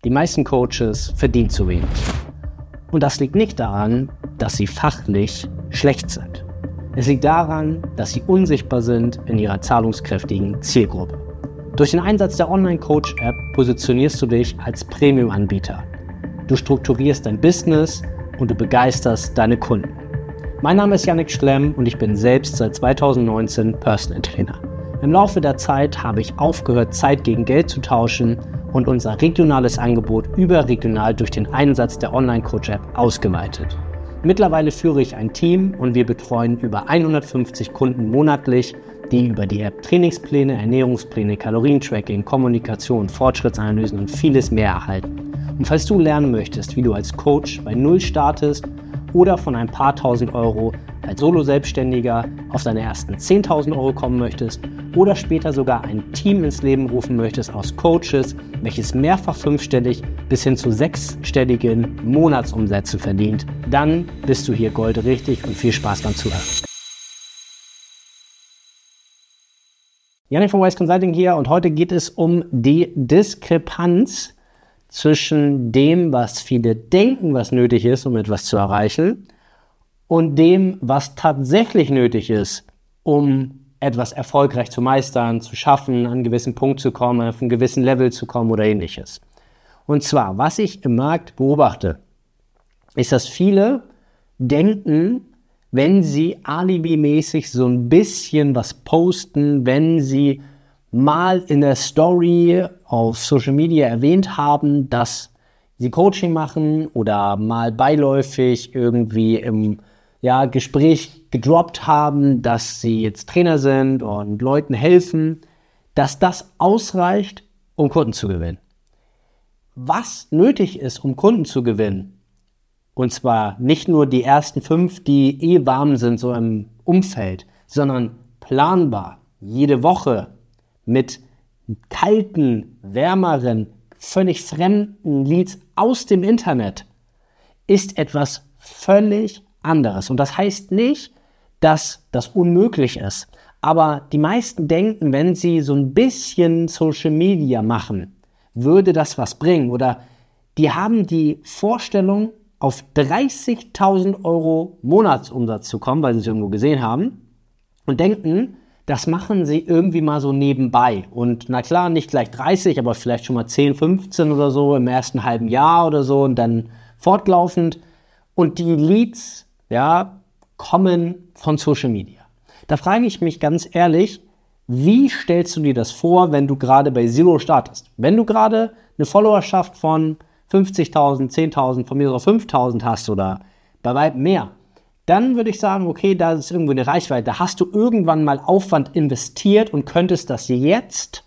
Die meisten Coaches verdienen zu wenig. Und das liegt nicht daran, dass sie fachlich schlecht sind. Es liegt daran, dass sie unsichtbar sind in ihrer zahlungskräftigen Zielgruppe. Durch den Einsatz der Online-Coach-App positionierst du dich als Premium-Anbieter. Du strukturierst dein Business und du begeisterst deine Kunden. Mein Name ist Yannick Schlemm und ich bin selbst seit 2019 Personal Trainer. Im Laufe der Zeit habe ich aufgehört, Zeit gegen Geld zu tauschen und unser regionales Angebot überregional durch den Einsatz der Online-Coach-App ausgeweitet. Mittlerweile führe ich ein Team und wir betreuen über 150 Kunden monatlich, die über die App Trainingspläne, Ernährungspläne, Kalorientracking, Kommunikation, Fortschrittsanalysen und vieles mehr erhalten. Und falls du lernen möchtest, wie du als Coach bei Null startest oder von ein paar tausend Euro als Solo-Selbstständiger auf deine ersten 10.000 Euro kommen möchtest oder später sogar ein Team ins Leben rufen möchtest aus Coaches, welches mehrfach fünfstellig bis hin zu sechsstelligen Monatsumsätze verdient, dann bist du hier goldrichtig und viel Spaß beim Zuhören. Yannick von Wise Consulting hier und heute geht es um die Diskrepanz zwischen dem, was viele denken, was nötig ist, um etwas zu erreichen, und dem, was tatsächlich nötig ist, um etwas erfolgreich zu meistern, zu schaffen, an einen gewissen Punkt zu kommen, auf einen gewissen Level zu kommen oder ähnliches. Und zwar, was ich im Markt beobachte, ist, dass viele denken, wenn sie alibimäßig so ein bisschen was posten, wenn sie mal in der Story auf Social Media erwähnt haben, dass sie Coaching machen oder mal beiläufig irgendwie im Gespräch gedroppt haben, dass sie jetzt Trainer sind und Leuten helfen, dass das ausreicht, um Kunden zu gewinnen. Was nötig ist, um Kunden zu gewinnen, und zwar nicht nur die ersten 5, die warm sind, so im Umfeld, sondern planbar, jede Woche mit kalten, wärmeren, völlig fremden Leads aus dem Internet, ist etwas völlig anderes. Und das heißt nicht, dass das unmöglich ist. Aber die meisten denken, wenn sie so ein bisschen Social Media machen, würde das was bringen. Oder die haben die Vorstellung, auf 30.000 Euro Monatsumsatz zu kommen, weil sie es irgendwo gesehen haben, und denken, das machen sie irgendwie mal so nebenbei. Und na klar, nicht gleich 30, aber vielleicht schon mal 10, 15 oder so im ersten halben Jahr oder so und dann fortlaufend. Und die Leads, kommen von Social Media. Da frage ich mich ganz ehrlich, wie stellst du dir das vor, wenn du gerade bei Zero startest? Wenn du gerade eine Followerschaft von 50.000, 10.000, von mir sogar 5.000 hast oder bei weitem mehr, dann würde ich sagen, okay, da ist irgendwo eine Reichweite. Da hast du irgendwann mal Aufwand investiert und könntest das jetzt,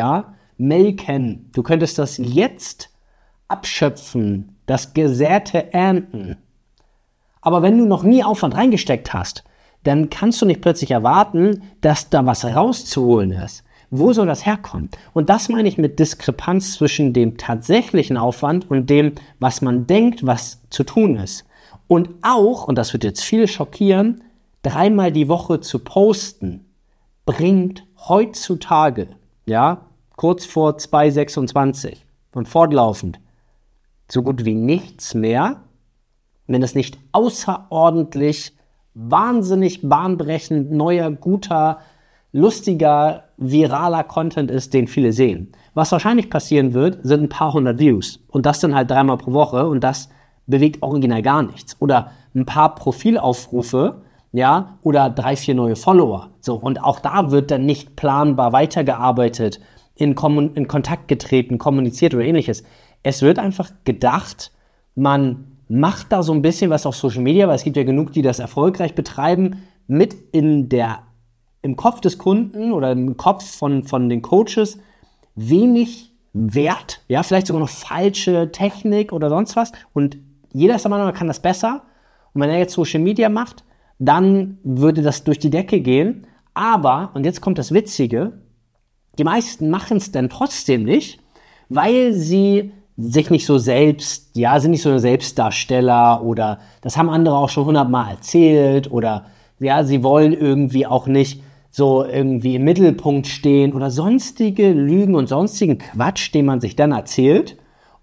melken. Du könntest das jetzt abschöpfen, das Gesäte ernten. Aber wenn du noch nie Aufwand reingesteckt hast, dann kannst du nicht plötzlich erwarten, dass da was rauszuholen ist. Wo soll das herkommen? Und das meine ich mit Diskrepanz zwischen dem tatsächlichen Aufwand und dem, was man denkt, was zu tun ist. Und auch, und das wird jetzt viele schockieren, 3-mal die Woche zu posten, bringt heutzutage, kurz vor 2026 und fortlaufend, so gut wie nichts mehr, wenn es nicht außerordentlich, wahnsinnig bahnbrechend, neuer, guter, lustiger, viraler Content ist, den viele sehen. Was wahrscheinlich passieren wird, sind ein paar hundert Views. Und das dann halt 3-mal pro Woche und das bewegt original gar nichts. Oder ein paar Profilaufrufe, oder 3, 4 neue Follower. So, und auch da wird dann nicht planbar weitergearbeitet, in Kontakt getreten, kommuniziert oder ähnliches. Es wird einfach gedacht, man macht da so ein bisschen was auf Social Media, weil es gibt ja genug, die das erfolgreich betreiben, mit im Kopf des Kunden oder im Kopf von den Coaches wenig Wert, vielleicht sogar noch falsche Technik oder sonst was. Und jeder ist der Meinung, man kann das besser. Und wenn er jetzt Social Media macht, dann würde das durch die Decke gehen. Aber, und jetzt kommt das Witzige, die meisten machen es dann trotzdem nicht, weil sie sich nicht so selbst, sind nicht so ein Selbstdarsteller oder das haben andere auch schon 100-mal erzählt oder sie wollen irgendwie auch nicht so irgendwie im Mittelpunkt stehen oder sonstige Lügen und sonstigen Quatsch, den man sich dann erzählt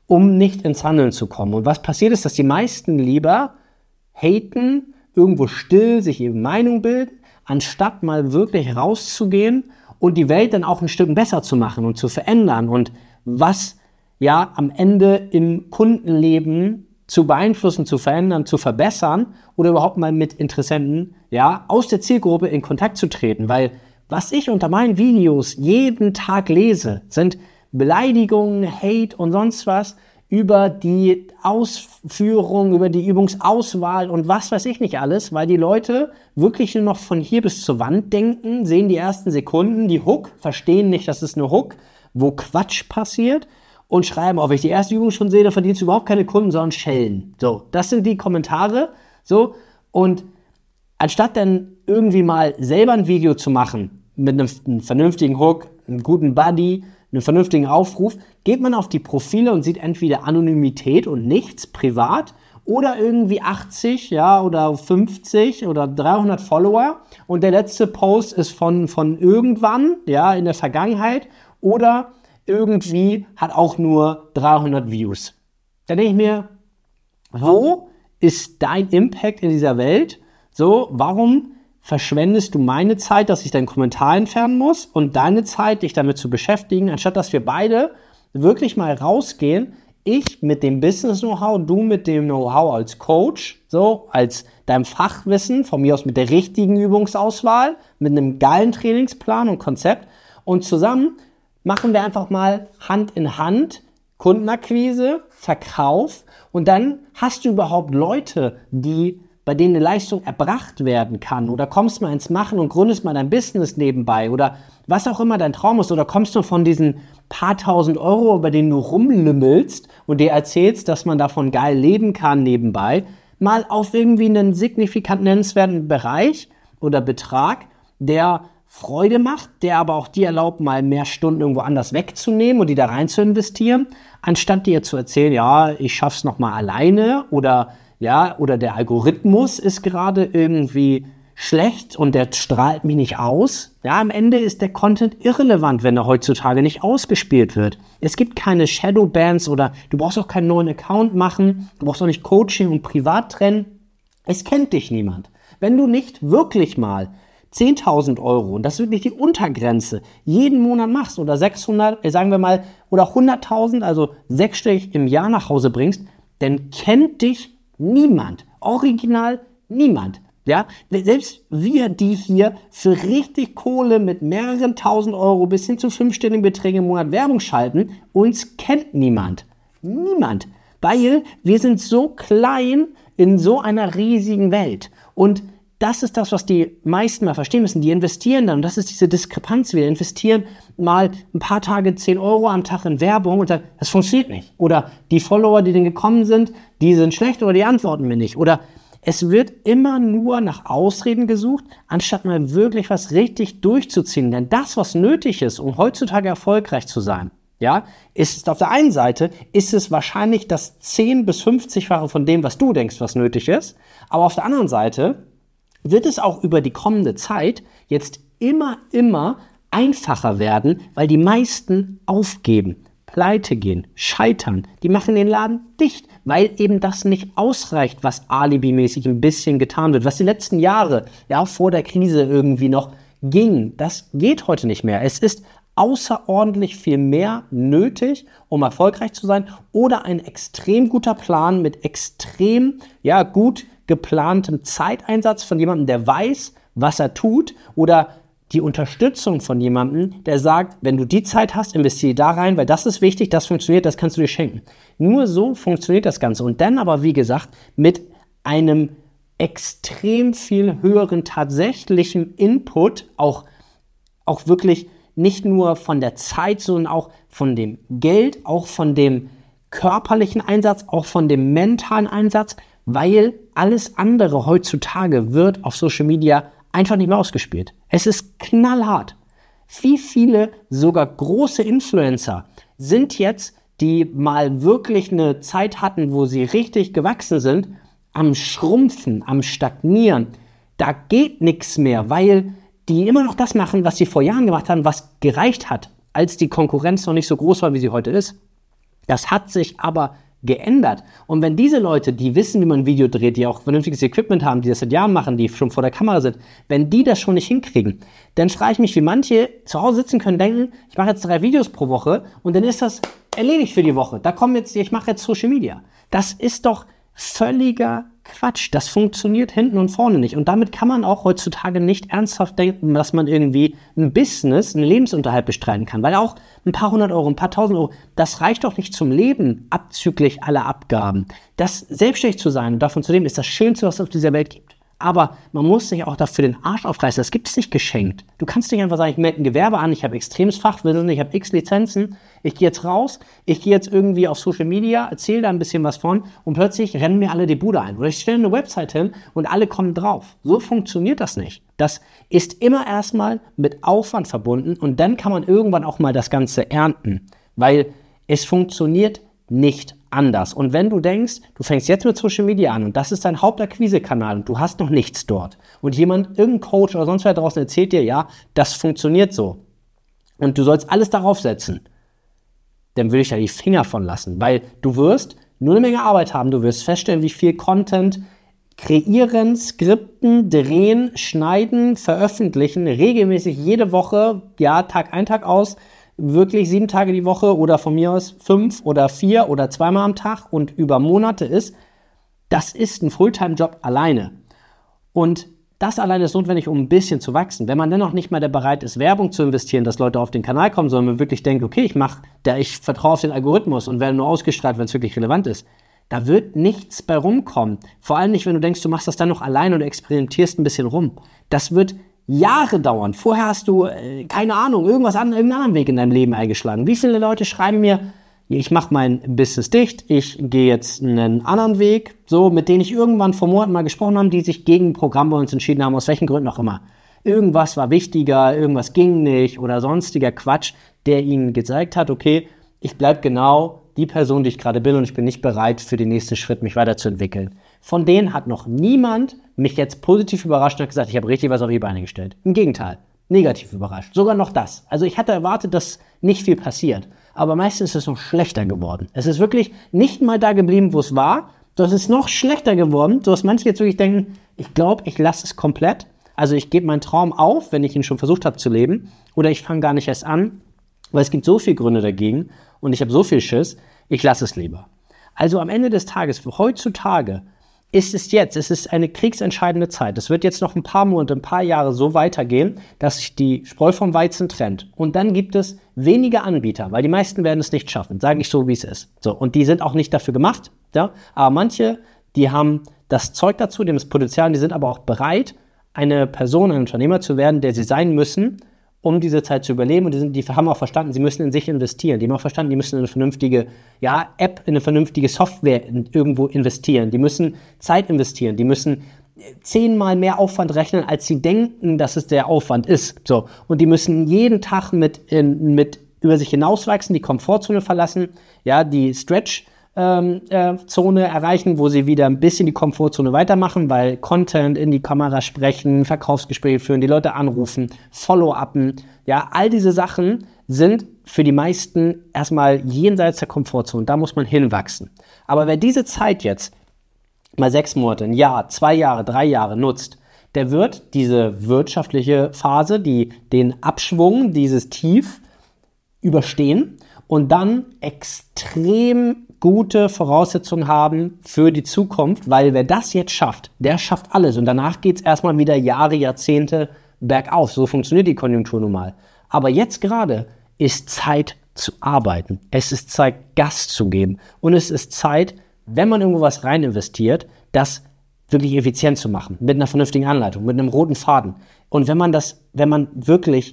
um nicht ins Handeln zu kommen. Und was passiert ist, dass die meisten lieber haten, irgendwo still sich ihre Meinung bilden, anstatt mal wirklich rauszugehen und die Welt dann auch ein Stück besser zu machen und zu verändern und was ja am Ende im Kundenleben zu beeinflussen, zu verändern, zu verbessern oder überhaupt mal mit Interessenten ja aus der Zielgruppe in Kontakt zu treten. Weil was ich unter meinen Videos jeden Tag lese, sind Beleidigungen, Hate und sonst was über die Ausführung, über die Übungsauswahl und was weiß ich nicht alles, weil die Leute wirklich nur noch von hier bis zur Wand denken, sehen die ersten Sekunden, die Hook, verstehen nicht, dass es eine Hook, wo Quatsch passiert und schreiben, wenn ich die erste Übung schon sehe, da verdienst du überhaupt keine Kunden, sondern Schellen. So, das sind die Kommentare, so, und anstatt dann irgendwie mal selber ein Video zu machen, mit einem vernünftigen Hook, einem guten Buddy, einen vernünftigen Aufruf, geht man auf die Profile und sieht entweder Anonymität und nichts, privat, oder irgendwie 80, ja, oder 50 oder 300 Follower und der letzte Post ist von irgendwann, ja, in der Vergangenheit oder irgendwie hat auch nur 300 Views. Da denke ich mir, wo ist dein Impact in dieser Welt? So, warum verschwendest du meine Zeit, dass ich deinen Kommentar entfernen muss und deine Zeit, dich damit zu beschäftigen, anstatt dass wir beide wirklich mal rausgehen, ich mit dem Business-Know-how, du mit dem Know-how als Coach, so als deinem Fachwissen, von mir aus mit der richtigen Übungsauswahl, mit einem geilen Trainingsplan und Konzept und zusammen machen wir einfach mal Hand in Hand Kundenakquise, Verkauf und dann hast du überhaupt Leute, bei denen eine Leistung erbracht werden kann oder kommst mal ins Machen und gründest mal dein Business nebenbei oder was auch immer dein Traum ist oder kommst du von diesen paar tausend Euro, bei denen du rumlümmelst und dir erzählst, dass man davon geil leben kann nebenbei, mal auf irgendwie einen signifikant nennenswerten Bereich oder Betrag, der Freude macht, der aber auch dir erlaubt, mal mehr Stunden irgendwo anders wegzunehmen und die da rein zu investieren, anstatt dir zu erzählen, ja, ich schaff's noch mal alleine oder der Algorithmus ist gerade irgendwie schlecht und der strahlt mich nicht aus. Ja, am Ende ist der Content irrelevant, wenn er heutzutage nicht ausgespielt wird. Es gibt keine Shadowbans oder du brauchst auch keinen neuen Account machen, du brauchst auch nicht Coaching und privat trennen. Es kennt dich niemand. Wenn du nicht wirklich mal 10.000 Euro, und das ist wirklich die Untergrenze, jeden Monat machst oder 600, sagen wir mal, oder 100.000, also sechsstellig im Jahr nach Hause bringst, dann kennt dich niemand. Original niemand. Ja, selbst wir, die hier für richtig Kohle mit mehreren tausend Euro bis hin zu fünfstelligen Beträgen im Monat Werbung schalten, uns kennt niemand. Niemand. Weil wir sind so klein in so einer riesigen Welt. Und das ist das, was die meisten mal verstehen müssen. Die investieren dann, und das ist diese Diskrepanz. Wir investieren mal ein paar Tage 10 Euro am Tag in Werbung und sagen, das funktioniert nicht. Oder die Follower, die dann gekommen sind, die sind schlecht oder die antworten mir nicht. Oder es wird immer nur nach Ausreden gesucht, anstatt mal wirklich was richtig durchzuziehen. Denn das, was nötig ist, um heutzutage erfolgreich zu sein, ja, ist auf der einen Seite, ist es wahrscheinlich das 10- bis 50-fache von dem, was du denkst, was nötig ist. Aber auf der anderen Seite wird es auch über die kommende Zeit jetzt immer einfacher werden, weil die meisten aufgeben, pleite gehen, scheitern. Die machen den Laden dicht, weil eben das nicht ausreicht, was alibimäßig ein bisschen getan wird, was die letzten Jahre, ja, vor der Krise irgendwie noch ging. Das geht heute nicht mehr. Es ist außerordentlich viel mehr nötig, um erfolgreich zu sein oder ein extrem guter Plan mit extrem, ja, gut geplantem Zeiteinsatz von jemandem, der weiß, was er tut oder die Unterstützung von jemandem, der sagt, wenn du die Zeit hast, investiere da rein, weil das ist wichtig, das funktioniert, das kannst du dir schenken. Nur so funktioniert das Ganze. Und dann aber, wie gesagt, mit einem extrem viel höheren tatsächlichen Input, auch wirklich nicht nur von der Zeit, sondern auch von dem Geld, auch von dem körperlichen Einsatz, auch von dem mentalen Einsatz, weil alles andere heutzutage wird auf Social Media einfach nicht mehr ausgespielt. Es ist knallhart. Wie viele sogar große Influencer sind jetzt, die mal wirklich eine Zeit hatten, wo sie richtig gewachsen sind, am Schrumpfen, am Stagnieren. Da geht nichts mehr, weil die immer noch das machen, was sie vor Jahren gemacht haben, was gereicht hat, als die Konkurrenz noch nicht so groß war, wie sie heute ist. Das hat sich aber geändert. Und wenn diese Leute, die wissen, wie man ein Video dreht, die auch vernünftiges Equipment haben, die das seit Jahren machen, die schon vor der Kamera sind, wenn die das schon nicht hinkriegen, dann frage ich mich, wie manche zu Hause sitzen können, denken, ich mache jetzt 3 Videos pro Woche und dann ist das erledigt für die Woche. Ich mache jetzt Social Media. Das ist doch völliger Quatsch. Das funktioniert hinten und vorne nicht. Und damit kann man auch heutzutage nicht ernsthaft denken, dass man irgendwie ein Business, einen Lebensunterhalt bestreiten kann. Weil auch ein paar 100 Euro, ein paar 1000 Euro, das reicht doch nicht zum Leben, abzüglich aller Abgaben. Das selbstständig zu sein und davon zu leben, ist das Schönste, was es auf dieser Welt gibt. Aber man muss sich auch dafür den Arsch aufreißen. Das gibt es nicht geschenkt. Du kannst nicht einfach sagen, ich melde ein Gewerbe an, ich habe extremes Fachwissen, ich habe x Lizenzen, ich gehe jetzt raus, ich gehe jetzt irgendwie auf Social Media, erzähle da ein bisschen was von und plötzlich rennen mir alle die Bude ein. Oder ich stelle eine Website hin und alle kommen drauf. So funktioniert das nicht. Das ist immer erstmal mit Aufwand verbunden und dann kann man irgendwann auch mal das Ganze ernten. Weil es funktioniert nicht anders. Und wenn du denkst, du fängst jetzt mit Social Media an und das ist dein Hauptakquisekanal und du hast noch nichts dort und irgendein Coach oder sonst wer draußen erzählt dir, ja, das funktioniert so und du sollst alles darauf setzen, dann würde ich da die Finger von lassen, weil du wirst nur eine Menge Arbeit haben, du wirst feststellen, wie viel Content kreieren, skripten, drehen, schneiden, veröffentlichen, regelmäßig jede Woche, ja, Tag ein, Tag aus, wirklich 7 Tage die Woche oder von mir aus 5 oder 4 oder 2-mal am Tag und über Monate ist, das ist ein Fulltime-Job alleine. Und das alleine ist notwendig, um ein bisschen zu wachsen. Wenn man dennoch nicht mal bereit ist, Werbung zu investieren, dass Leute auf den Kanal kommen, sondern man wirklich denkt, okay, ich vertraue auf den Algorithmus und werde nur ausgestrahlt, wenn es wirklich relevant ist, da wird nichts bei rumkommen. Vor allem nicht, wenn du denkst, du machst das dann noch alleine und experimentierst ein bisschen rum. Das wird Jahre dauern. Vorher hast du, keine Ahnung, irgendeinen anderen Weg in deinem Leben eingeschlagen. Wie viele Leute schreiben mir, ich mache mein Business dicht, ich gehe jetzt einen anderen Weg, so, mit denen ich irgendwann vor Monaten mal gesprochen habe, die sich gegen ein Programm bei uns entschieden haben, aus welchen Gründen auch immer. Irgendwas war wichtiger, irgendwas ging nicht oder sonstiger Quatsch, der ihnen gezeigt hat, okay, ich bleibe genau die Person, die ich gerade bin und ich bin nicht bereit, für den nächsten Schritt mich weiterzuentwickeln. Von denen hat noch niemand mich jetzt positiv überrascht und hat gesagt, ich habe richtig was auf die Beine gestellt. Im Gegenteil, negativ überrascht. Sogar noch das. Also ich hatte erwartet, dass nicht viel passiert. Aber meistens ist es noch schlechter geworden. Es ist wirklich nicht mal da geblieben, wo es war. Das ist noch schlechter geworden, sodass manche jetzt wirklich denken, ich glaube, ich lasse es komplett. Also ich gebe meinen Traum auf, wenn ich ihn schon versucht habe zu leben. Oder ich fange gar nicht erst an, weil es gibt so viele Gründe dagegen und ich habe so viel Schiss, ich lasse es lieber. Also am Ende des Tages, für heutzutage, es ist eine kriegsentscheidende Zeit. Es wird jetzt noch ein paar Monate, ein paar Jahre so weitergehen, dass sich die Spreu vom Weizen trennt. Und dann gibt es wenige Anbieter, weil die meisten werden es nicht schaffen, sage ich so, wie es ist. So, und die sind auch nicht dafür gemacht, ja? Aber manche, die haben das Zeug dazu, die haben das Potenzial, die sind aber auch bereit, eine Person, ein Unternehmer zu werden, der sie sein müssen, um diese Zeit zu überleben. Und die haben auch verstanden, sie müssen in sich investieren. Die haben auch verstanden, die müssen in eine vernünftige App, in eine vernünftige Software irgendwo investieren. Die müssen Zeit investieren. Die müssen 10-mal mehr Aufwand rechnen, als sie denken, dass es der Aufwand ist. So. Und die müssen jeden Tag mit über sich hinauswachsen, die Komfortzone verlassen, ja, die Stretch-Zone erreichen, wo sie wieder ein bisschen die Komfortzone weitermachen, weil Content in die Kamera sprechen, Verkaufsgespräche führen, die Leute anrufen, Follow-upen, ja, all diese Sachen sind für die meisten erstmal jenseits der Komfortzone, da muss man hinwachsen. Aber wer diese Zeit jetzt mal 6 Monate, ein Jahr, 2 Jahre, 3 Jahre nutzt, der wird diese wirtschaftliche Phase, den Abschwung, dieses Tief überstehen und dann extrem gute Voraussetzungen haben für die Zukunft, weil wer das jetzt schafft, der schafft alles und danach geht es erstmal wieder Jahre, Jahrzehnte bergauf. So funktioniert die Konjunktur nun mal. Aber jetzt gerade ist Zeit zu arbeiten. Es ist Zeit, Gas zu geben und es ist Zeit, wenn man irgendwo was rein investiert, das wirklich effizient zu machen, mit einer vernünftigen Anleitung, mit einem roten Faden. Und wenn man wirklich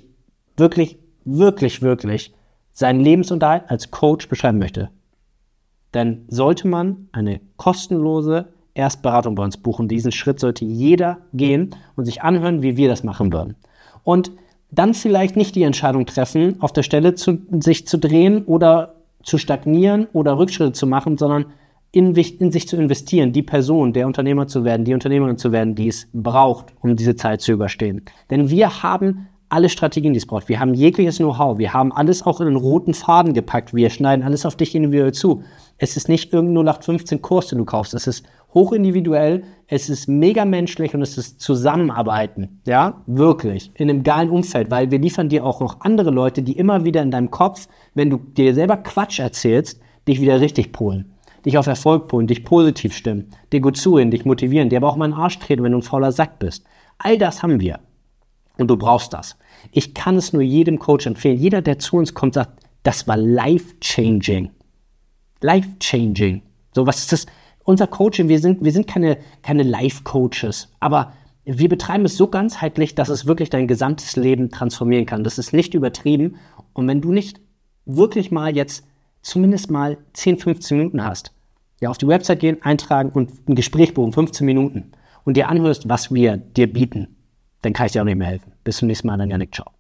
seinen Lebensunterhalt als Coach beschreiben möchte, dann sollte man eine kostenlose Erstberatung bei uns buchen. Diesen Schritt sollte jeder gehen und sich anhören, wie wir das machen würden. Und dann vielleicht nicht die Entscheidung treffen, auf der Stelle sich zu drehen oder zu stagnieren oder Rückschritte zu machen, sondern in sich zu investieren, die Person, der Unternehmer zu werden, die Unternehmerin zu werden, die es braucht, um diese Zeit zu überstehen. Denn wir haben alle Strategien, die es braucht. Wir haben jegliches Know-how. Wir haben alles auch in einen roten Faden gepackt. Wir schneiden alles auf dich individuell zu. Es ist nicht irgendein 0815-Kurs, den du kaufst. Es ist hochindividuell, es ist mega menschlich und es ist Zusammenarbeiten. Ja, wirklich. In einem geilen Umfeld, weil wir liefern dir auch noch andere Leute, die immer wieder in deinem Kopf, wenn du dir selber Quatsch erzählst, dich wieder richtig polen. Dich auf Erfolg polen, dich positiv stimmen, dir gut zuhören, dich motivieren, dir aber auch mal in den Arsch treten, wenn du ein fauler Sack bist. All das haben wir. Und du brauchst das. Ich kann es nur jedem Coach empfehlen. Jeder, der zu uns kommt, sagt, das war life-changing. Life-changing. So, was ist das? Unser Coaching, wir sind keine Life-Coaches, aber wir betreiben es so ganzheitlich, dass es wirklich dein gesamtes Leben transformieren kann. Das ist nicht übertrieben. Und wenn du nicht wirklich mal jetzt zumindest mal 10, 15 Minuten hast, ja, auf die Website gehen, eintragen und ein Gespräch buchen, 15 Minuten und dir anhörst, was wir dir bieten, dann kann ich dir auch nicht mehr helfen. Bis zum nächsten Mal, dann Janik, ciao.